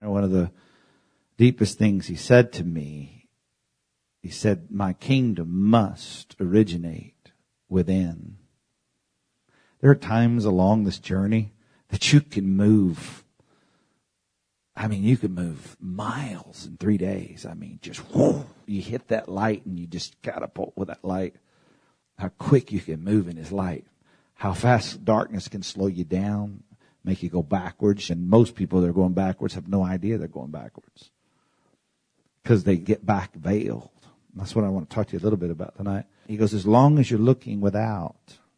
One of the deepest things he said to me, he said, my kingdom must originate within. There are times along this journey that you can move. I mean, you can move miles in 3 days. I mean, just whoo, you hit that light and you just catapult with that light. How quick you can move in his light. How fast darkness can slow you down, make you go backwards. And most people that are going backwards have no idea they're going backwards because they get back veiled. That's what I want to talk to you a little bit about tonight. He goes, as long as you're looking without,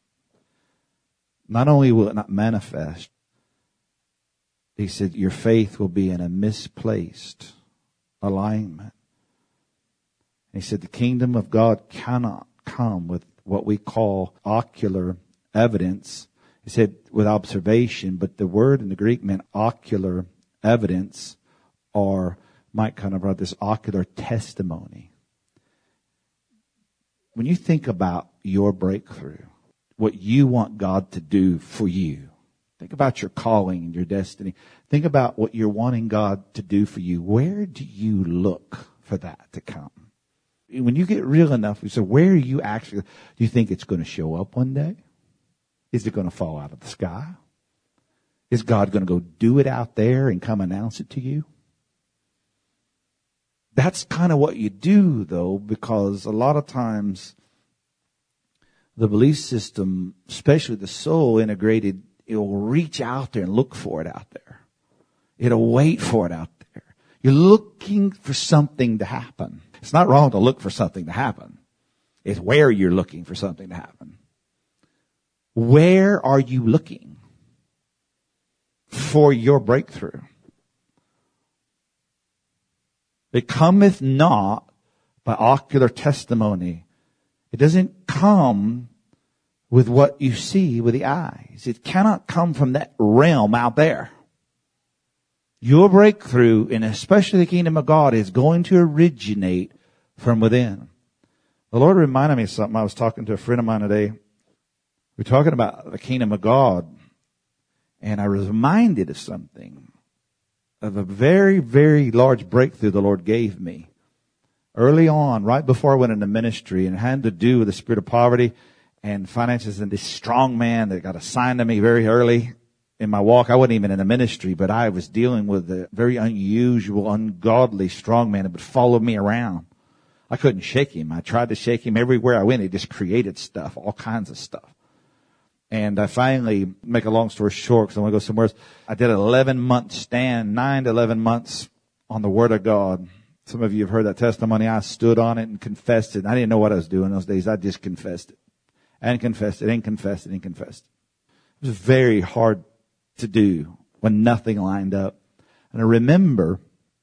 not only will it not manifest, he said, your faith will be in a misplaced alignment. He said, the kingdom of God cannot come with what we call ocular evidence. He said with observation, but the word in the Greek meant ocular evidence, or Mike kind of brought this ocular testimony. When you think about your breakthrough, what you want God to do for you, think about your calling and your destiny. Think about what you're wanting God to do for you. Where do you look for that to come? When you get real enough, you say, where are you actually, do you think it's going to show up one day? Is it going to fall out of the sky? Is God going to go do it out there and come announce it to you? That's kind of what you do, though, because a lot of times the belief system, especially the soul integrated, it will reach out there and look for it out there. It'll wait for it out there. You're looking for something to happen. It's not wrong to look for something to happen. It's where you're looking for something to happen. Where are you looking for your breakthrough? It cometh not by ocular testimony. It doesn't come with what you see with the eyes. It cannot come from that realm out there. Your breakthrough, and especially the kingdom of God, is going to originate from within. The Lord reminded me of something. I was talking to a friend of mine today. We're talking about the kingdom of God, and I was reminded of something, of a very, very large breakthrough the Lord gave me early on, right before I went into ministry, and it had to do with the spirit of poverty and finances, and this strong man that got assigned to me very early in my walk. I wasn't even in the ministry, but I was dealing with a very unusual, ungodly strong man that would follow me around. I couldn't shake him. I tried to shake him everywhere I went. He just created stuff, all kinds of stuff. And I finally, make a long story short, because I want to go somewhere else, I did an 11-month stand, 9 to 11 months on the Word of God. Some of you have heard that testimony. I stood on it and confessed it. I didn't know what I was doing those days. I just confessed it. And confessed it, and confessed it, and confessed it. It was very hard to do when nothing lined up. And I remember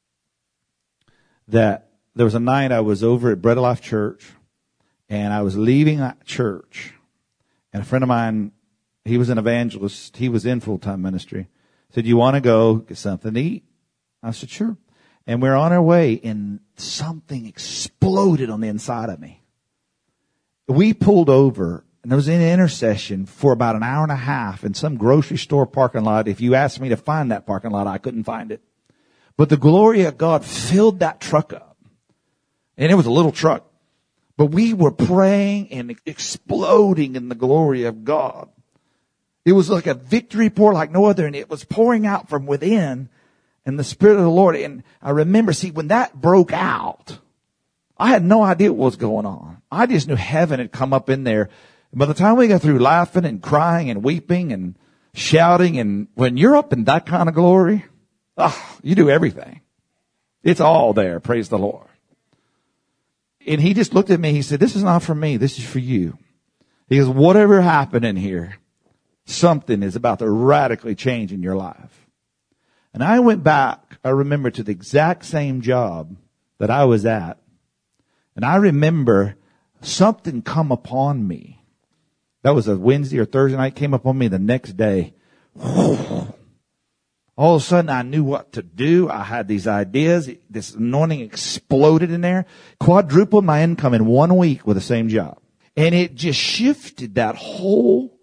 that there was a night I was over at Bread of Life Church, and I was leaving that church. And a friend of mine, he was an evangelist. He was in full-time ministry. Said, you want to go get something to eat? I said, sure. And we're on our way, and something exploded on the inside of me. We pulled over, and there was an intercession for about an hour and a half in some grocery store parking lot. If you asked me to find that parking lot, I couldn't find it. But the glory of God filled that truck up. And it was a little truck. But we were praying and exploding in the glory of God. It was like a victory pour like no other, and it was pouring out from within in the Spirit of the Lord. And I remember, when that broke out, I had no idea what was going on. I just knew heaven had come up in there. And by the time we got through laughing and crying and weeping and shouting, and when you're up in that kind of glory, you do everything. It's all there. Praise the Lord. And he just looked at me. He said, this is not for me. This is for you. He goes, whatever happened in here, something is about to radically change in your life. And I went back, I remember, to the exact same job that I was at. And I remember something come upon me. That was a Wednesday or Thursday night, came upon me the next day. All of a sudden, I knew what to do. I had these ideas. This anointing exploded in there. Quadrupled my income in 1 week with the same job. And it just shifted that whole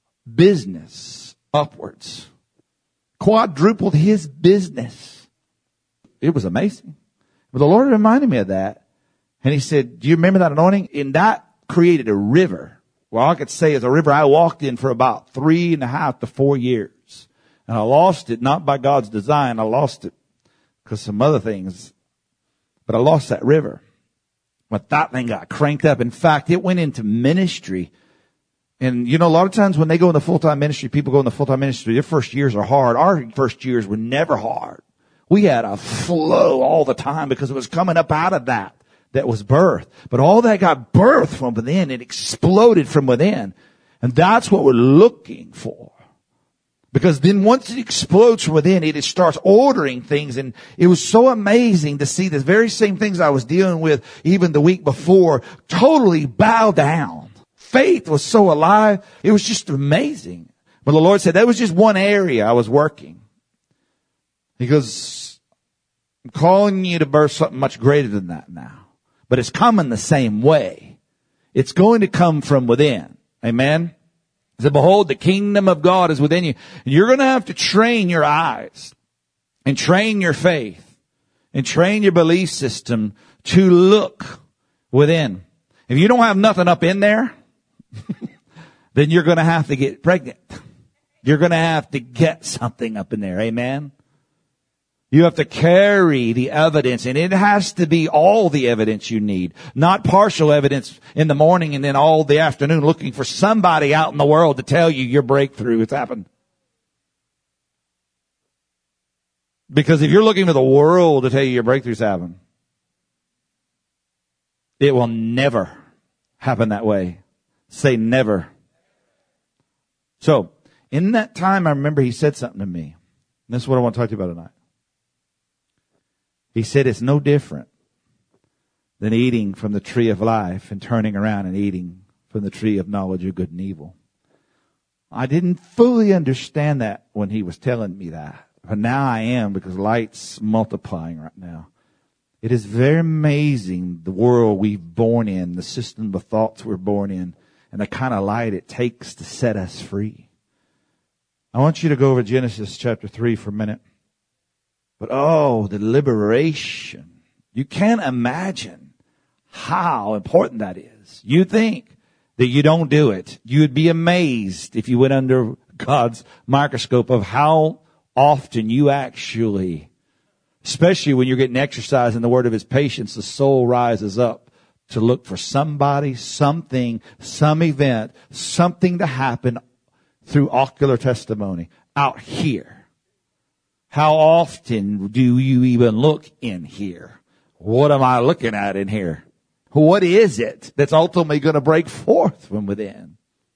business upwards. Quadrupled his business it was amazing. But the Lord reminded me of that. And he said, do you remember that anointing? And that created a river. Well, all I could say is a river I walked in for about 3.5 to 4 years. And I lost it, not by God's design. I lost it because some other things. But I lost that river. But that thing got cranked up. In fact, it went into ministry. And you know, a lot of times when they go into full-time ministry, people go into full-time ministry, their first years are hard. Our first years were never hard. We had a flow all the time because it was coming up out of that was birth. But all that got birthed from within. It exploded from within. And that's what we're looking for. Because then once it explodes from within, it starts ordering things. And it was so amazing to see the very same things I was dealing with even the week before totally bow down. Faith was so alive. It was just amazing. But the Lord said that was just one area I was working. He goes, I'm calling you to birth something much greater than that now. But it's coming the same way. It's going to come from within. Amen. He said, behold, the kingdom of God is within you. And you're going to have to train your eyes and train your faith and train your belief system to look within. If you don't have nothing up in there, then you're going to have to get pregnant. You're going to have to get something up in there. Amen. You have to carry the evidence, and it has to be all the evidence you need, not partial evidence in the morning and then all the afternoon looking for somebody out in the world to tell you your breakthrough has happened. Because if you're looking for the world to tell you your breakthrough's happened, it will never happen that way. Say never. So, in that time, I remember he said something to me. And this is what I want to talk to you about tonight. He said it's no different than eating from the tree of life and turning around and eating from the tree of knowledge of good and evil. I didn't fully understand that when he was telling me that. But now I am, because light's multiplying right now. It is very amazing the world we've born in, the system of thoughts we're born in, and the kind of light it takes to set us free. I want you to go over Genesis chapter 3 for a minute. But oh, the liberation. You can't imagine how important that is. You think that you don't do it. You would be amazed if you went under God's microscope of how often you actually, especially when you're getting exercise in the word of his patience, the soul rises up to look for somebody, something, some event, something to happen through ocular testimony out here. How often do you even look in here? What am I looking at in here? What is it that's ultimately going to break forth from within?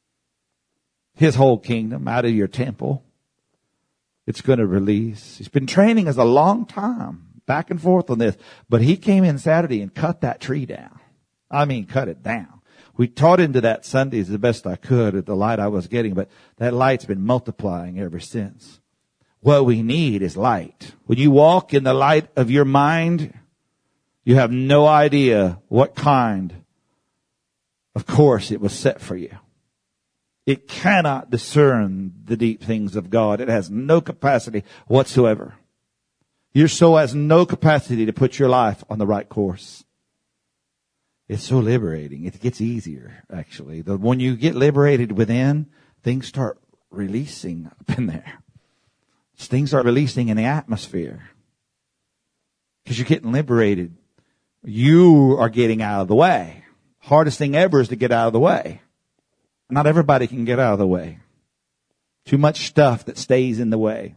His whole kingdom out of your temple. It's going to release. He's been training us a long time, back and forth on this. But he came in Saturday and cut that tree down. I mean, cut it down. We taught into that Sundays the best I could at the light I was getting, but that light's been multiplying ever since. What we need is light. When you walk in the light of your mind, you have no idea what kind of course it was set for you. It cannot discern the deep things of God. It has no capacity whatsoever. Your soul has no capacity to put your life on the right course. It's so liberating. It gets easier, actually. When you get liberated within, things start releasing up in there. Things are releasing in the atmosphere. Because you're getting liberated. You are getting out of the way. Hardest thing ever is to get out of the way. Not everybody can get out of the way. Too much stuff that stays in the way.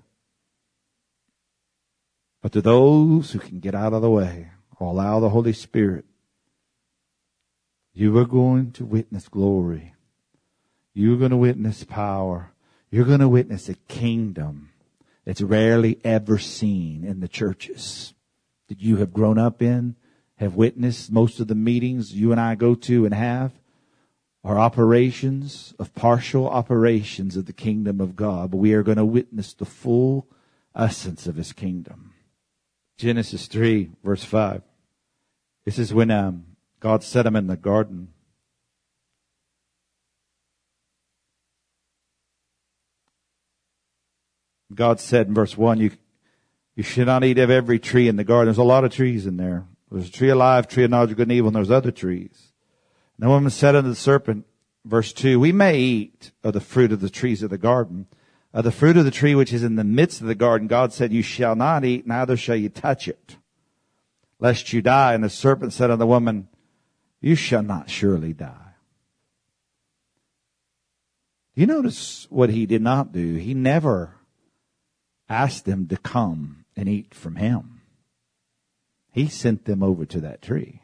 But to those who can get out of the way, or allow the Holy Spirit, you are going to witness glory. You're going to witness power. You're going to witness a kingdom that's rarely ever seen in the churches that you have grown up in, have witnessed. Most of the meetings you and I go to and have are operations of partial operations of the kingdom of God. But we are going to witness the full essence of his kingdom. Genesis 3, verse 5. This is when God set him in the garden. God said in verse 1, You should not eat of every tree in the garden. There's a lot of trees in there. There's a tree of life, tree of knowledge of good and evil, and there's other trees. And the woman said unto the serpent, verse 2, we may eat of the fruit of the trees of the garden. Of the fruit of the tree which is in the midst of the garden, God said, you shall not eat, neither shall you touch it, lest you die. And the serpent said unto the woman, you shall not surely die. You notice what he did not do? He never asked them to come and eat from him. He sent them over to that tree.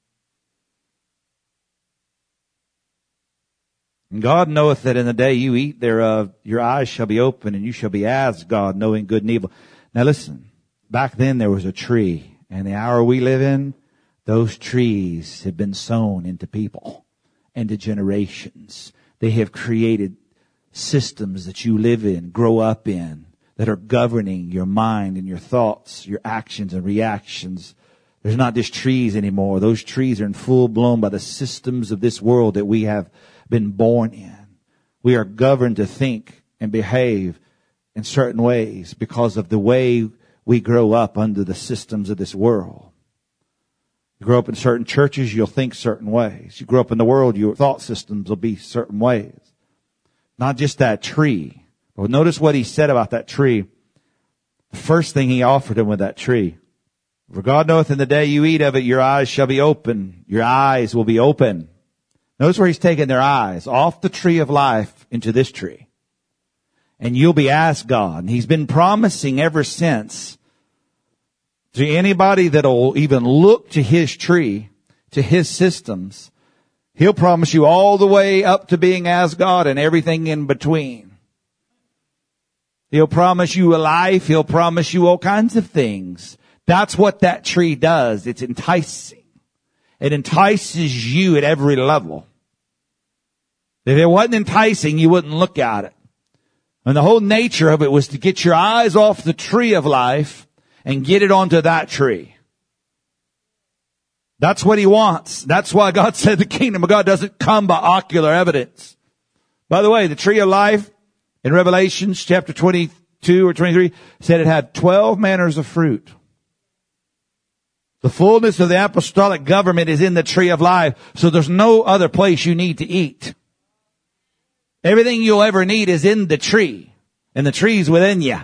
And God knoweth that in the day you eat thereof, your eyes shall be open, and you shall be as God, knowing good and evil. Now listen, back then there was a tree, and the hour we live in, those trees have been sown into people, into generations. They have created systems that you live in, grow up in, that are governing your mind and your thoughts, your actions and reactions. There's not just trees anymore. Those trees are in full blown by the systems of this world that we have been born in. We are governed to think and behave in certain ways because of the way we grow up under the systems of this world. You grow up in certain churches, you'll think certain ways. You grow up in the world, your thought systems will be certain ways. Not just that tree. But notice what he said about that tree. The first thing he offered him with that tree. For God knoweth in the day you eat of it, your eyes shall be open. Your eyes will be open. Notice where he's taking their eyes off the tree of life into this tree. And you'll be as God. And he's been promising ever since to anybody that'll even look to his tree, to his systems, he'll promise you all the way up to being as God and everything in between. He'll promise you a life. He'll promise you all kinds of things. That's what that tree does. It's enticing. It entices you at every level. If it wasn't enticing, you wouldn't look at it. And the whole nature of it was to get your eyes off the tree of life and get it onto that tree. That's what he wants. That's why God said the kingdom of God doesn't come by ocular evidence. By the way, the tree of life in Revelation chapter 22 or 23 said it had 12 manners of fruit. The fullness of the apostolic government is in the tree of life, so there's no other place you need to eat. Everything you'll ever need is in the tree, and the tree's within you.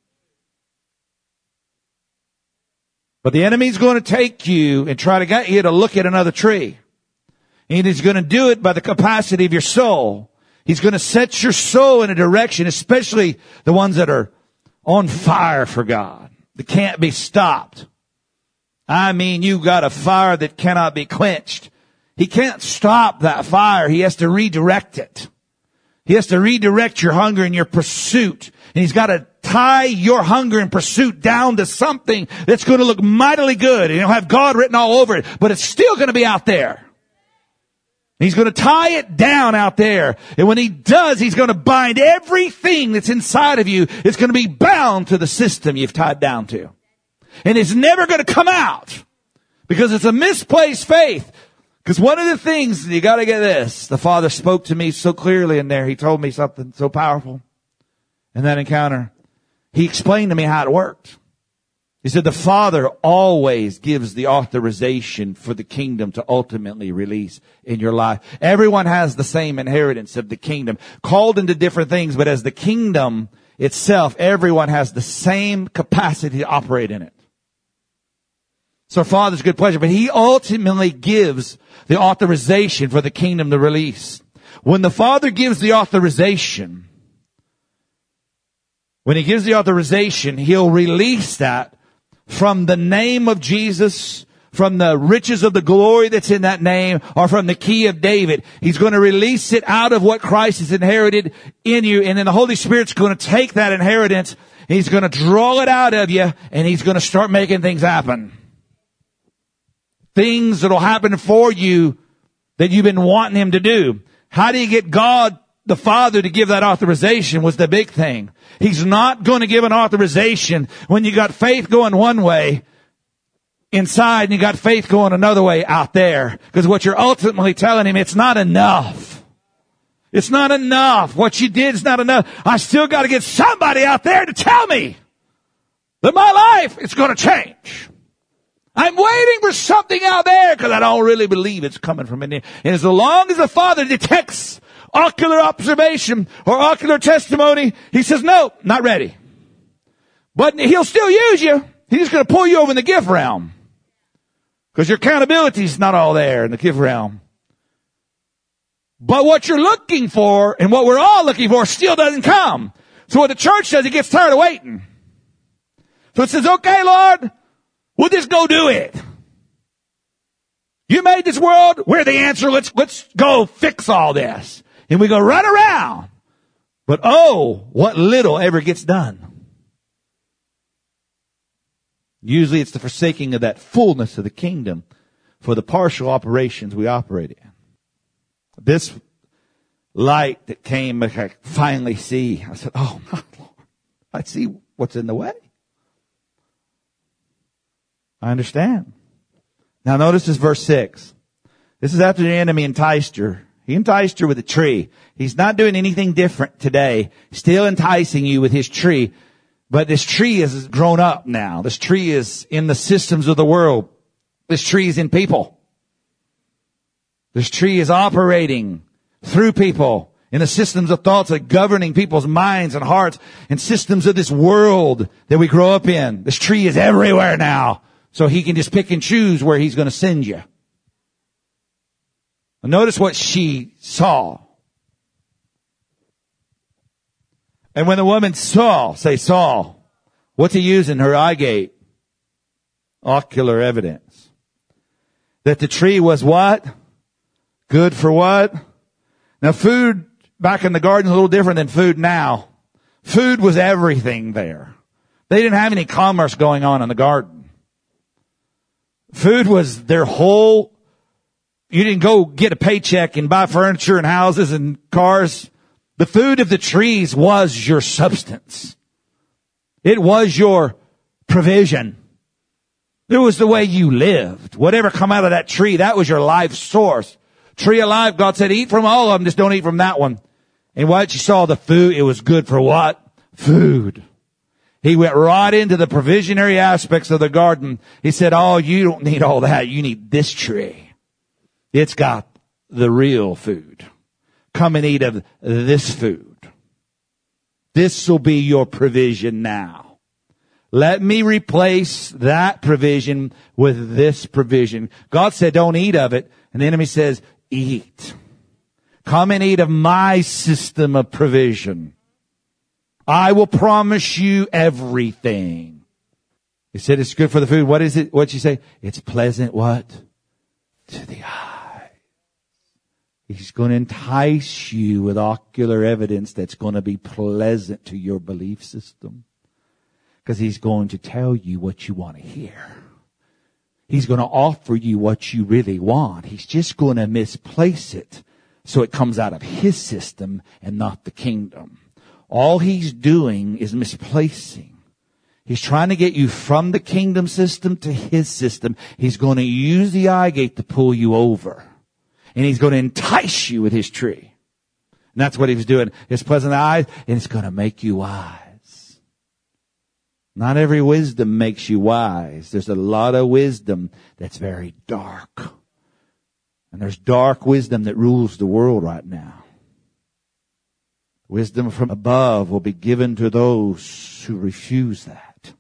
But the enemy's going to take you and try to get you to look at another tree. And he's going to do it by the capacity of your soul. He's going to set your soul in a direction, especially the ones that are on fire for God, that can't be stopped. I mean, you got a fire that cannot be quenched. He can't stop that fire. He has to redirect it. He has to redirect your hunger and your pursuit. And he's got to tie your hunger and pursuit down to something that's going to look mightily good. And you'll have God written all over it, but it's still going to be out there. He's going to tie it down out there. And when he does, he's going to bind everything that's inside of you. It's going to be bound to the system you've tied down to. And it's never going to come out because it's a misplaced faith. Because one of the things, you got to get this, the Father spoke to me so clearly in there. He told me something so powerful in that encounter. He explained to me how it worked. He said the Father always gives the authorization for the kingdom to ultimately release in your life. Everyone has the same inheritance of the kingdom, called into different things, but as the kingdom itself, everyone has the same capacity to operate in it. So Father's good pleasure, but he ultimately gives the authorization for the kingdom to release. When the Father gives the authorization, he'll release that from the name of Jesus, from the riches of the glory that's in that name, or from the key of David. He's going to release it out of what Christ has inherited in you, and then the Holy Spirit's going to take that inheritance, and he's going to draw it out of you, and he's going to start making things happen. Things that'll happen for you that you've been wanting him to do. How do you get God, the Father, to give that authorization was the big thing. He's not going to give an authorization when you got faith going one way inside and you got faith going another way out there. Because what you're ultimately telling him, it's not enough. It's not enough. What you did is not enough. I still got to get somebody out there to tell me. that my life is going to change. I'm waiting for something out there because I don't really believe it's coming from in there. And as long as the Father detects ocular observation or ocular testimony, he says, no, not ready. But he'll still use you. He's just going to pull you over in the gift realm. Because your accountability is not all there in the gift realm. But what you're looking for and what we're all looking for still doesn't come. So what the church does, it gets tired of waiting. So it says, okay, Lord, we'll just go do it. You made this world. We're the answer. Let's go fix all this. And we go run around. But oh, what little ever gets done. Usually it's the forsaking of that fullness of the kingdom for the partial operations we operate in. This light that came, I finally see. I said, oh, my Lord, I see what's in the way. I understand. Now notice this verse 6. This is after the enemy enticed her. He enticed her with a tree. He's not doing anything different today. Still enticing you with his tree. But this tree has grown up now. This tree is in the systems of the world. This tree is in people. This tree is operating through people in the systems of thoughts that are governing people's minds and hearts and systems of this world that we grow up in. This tree is everywhere now. So he can just pick and choose where he's going to send you. Notice what she saw. And when the woman saw, what's he using? Her eye gate. Ocular evidence. That the tree was what? Good for what? Now food back in the garden is a little different than food now. Food was everything there. They didn't have any commerce going on in the garden. Food was their whole, you didn't go get a paycheck and buy furniture and houses and cars. The food of the trees was your substance. It was your provision. It was the way you lived. Whatever come out of that tree, that was your life source. Tree of life, God said, eat from all of them, just don't eat from that one. And what you saw, the food, it was good for what? Food. He went right into the provisionary aspects of the garden. He said, oh, you don't need all that. You need this tree. It's got the real food. Come and eat of this food. This will be your provision now. Let me replace that provision with this provision. God said, don't eat of it. And the enemy says, eat. Come and eat of my system of provision. I will promise you everything. He said it's good for the food. What is it? What'd you say? It's pleasant what? To the eye. He's going to entice you with ocular evidence that's going to be pleasant to your belief system. Because he's going to tell you what you want to hear. He's going to offer you what you really want. He's just going to misplace it so it comes out of his system and not the kingdom. All he's doing is misplacing. He's trying to get you from the kingdom system to his system. He's going to use the eye gate to pull you over. And he's going to entice you with his tree. And that's what he was doing. His pleasant eyes, and it's going to make you wise. Not every wisdom makes you wise. There's a lot of wisdom that's very dark. And there's dark wisdom that rules the world right now. Wisdom from above will be given to those who refuse that.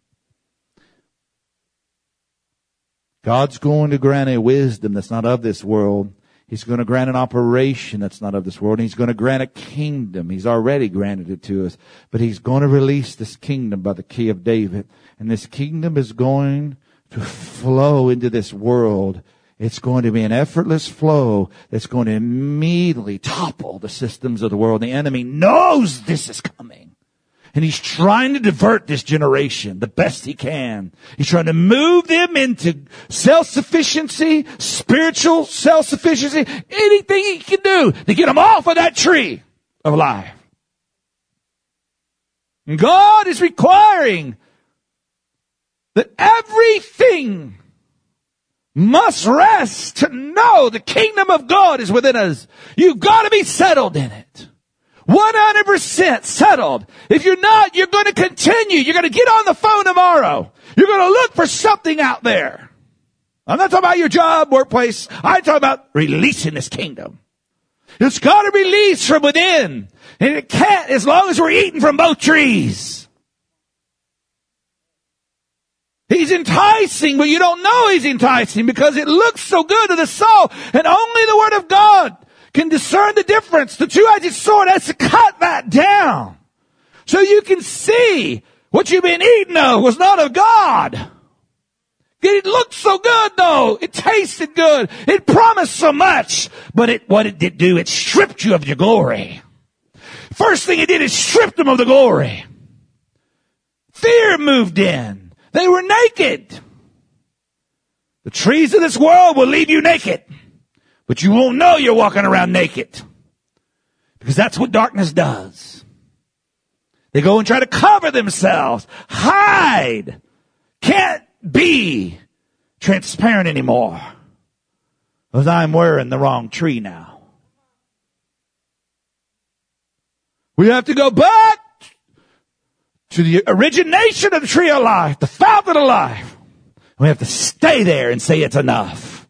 God's going to grant a wisdom that's not of this world. He's going to grant an operation that's not of this world. And he's going to grant a kingdom. He's already granted it to us. But he's going to release this kingdom by the key of David. And this kingdom is going to flow into this world. It's going to be an effortless flow that's going to immediately topple the systems of the world. The enemy knows this is coming. And he's trying to divert this generation the best he can. He's trying to move them into self-sufficiency, spiritual self-sufficiency, anything he can do to get them off of that tree of life. And God is requiring that everything must rest to know the kingdom of God is within us. You've got to be settled in it. 100% settled. If you're not, you're going to continue. You're going to get on the phone tomorrow. You're going to look for something out there. I'm not talking about your job, workplace. I'm talking about releasing this kingdom. It's got to release from within. And it can't as long as we're eating from both trees. He's enticing, but you don't know he's enticing because it looks so good to the soul. And only the Word of God can discern the difference. The two-edged sword has to cut that down. So you can see what you've been eating of was not of God. It looked so good though. It tasted good. It promised so much. But what it did do, it stripped you of your glory. First thing it did, it stripped them of the glory. Fear moved in. They were naked. The trees of this world will leave you naked. But you won't know you're walking around naked. Because that's what darkness does. They go and try to cover themselves. Hide. Can't be transparent anymore. Because I'm wearing the wrong tree now. We have to go back to the origination of the tree of life, the fountain of life. We have to stay there and say it's enough.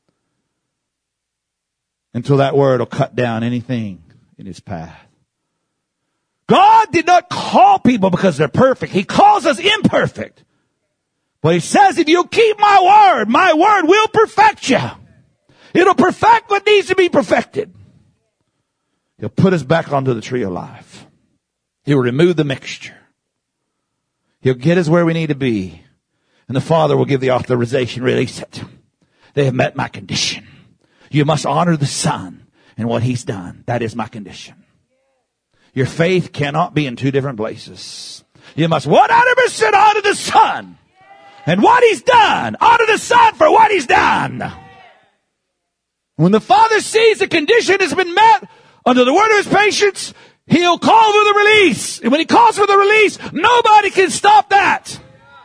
Until that word will cut down anything in its path. God did not call people because they're perfect. He calls us imperfect. But he says if you'll keep my word will perfect you. It'll perfect what needs to be perfected. He'll put us back onto the tree of life. He'll remove the mixture. He'll get us where we need to be. And the Father will give the authorization, release it. They have met my condition. You must honor the Son and what He's done. That is my condition. Your faith cannot be in two different places. You must 100% honor the Son and what He's done. Honor the Son for what He's done. When the Father sees the condition has been met under the word of His patience, He'll call for the release. And when He calls for the release, nobody can stop that.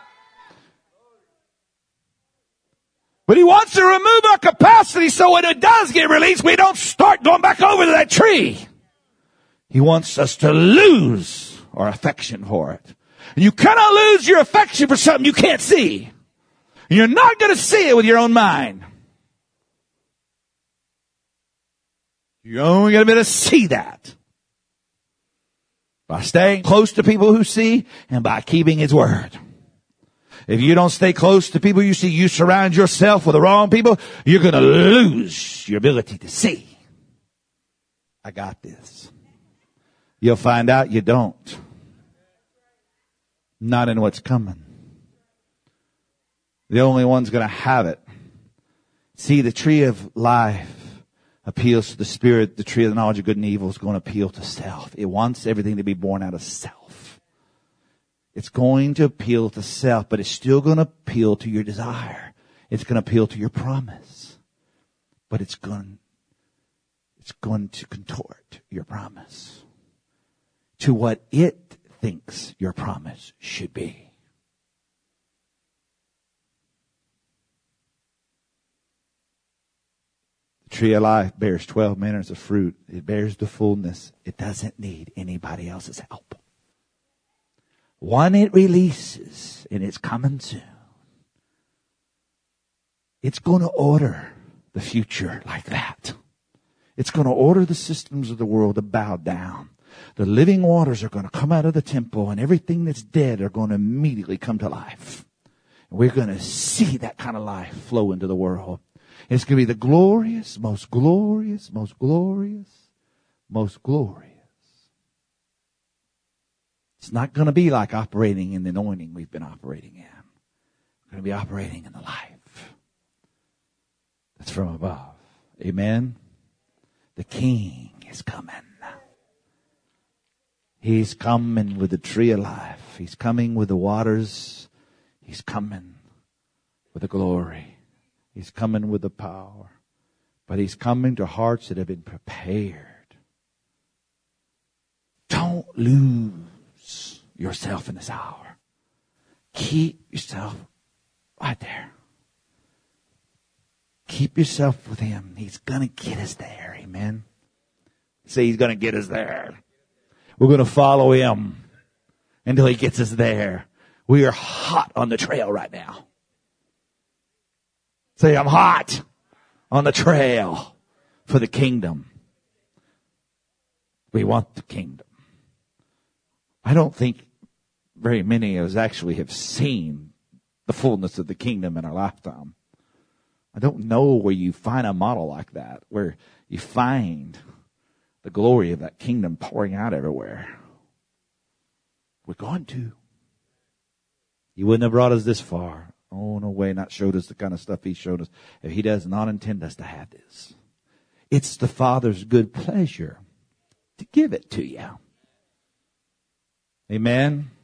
But He wants to remove our capacity so when it does get released, we don't start going back over to that tree. He wants us to lose our affection for it. And you cannot lose your affection for something you can't see. And you're not going to see it with your own mind. You're only going to be able to see that by staying close to people who see and by keeping His word. If you don't stay close to people you see, you surround yourself with the wrong people, you're going to lose your ability to see. I got this. You'll find out you don't. Not in what's coming. The only one's going to have it. See, the tree of life appeals to the spirit. The tree of the knowledge of good and evil is going to appeal to self. It wants everything to be born out of self. It's going to appeal to self, but it's still going to appeal to your desire. It's going to appeal to your promise. But it's going to contort your promise to what it thinks your promise should be. The tree of life bears 12 manners of fruit. It bears the fullness. It doesn't need anybody else's help. One it releases, and it's coming soon. It's going to order the future like that. It's going to order the systems of the world to bow down. The living waters are going to come out of the temple, and everything that's dead are going to immediately come to life. And we're going to see that kind of life flow into the world. It's going to be the glorious, most glorious, most glorious, most glorious. It's not going to be like operating in the anointing we've been operating in. We're going to be operating in the life that's from above. Amen. The King is coming. He's coming with the tree of life. He's coming with the waters. He's coming with the glory. He's coming with the power. But He's coming to hearts that have been prepared. Don't lose yourself in this hour. Keep yourself right there. Keep yourself with Him. He's going to get us there. Amen. Say He's going to get us there. We're going to follow him until he gets us there. We are hot on the trail right now. Say, I'm hot on the trail for the kingdom. We want the kingdom. I don't think very many of us actually have seen the fullness of the kingdom in our lifetime. I don't know where you find a model like that, where you find the glory of that kingdom pouring out everywhere. We're going to. He wouldn't have brought us this far. Oh, no way, not showed us the kind of stuff he showed us if he does not intend us to have this. It's the Father's good pleasure to give it to you. Amen.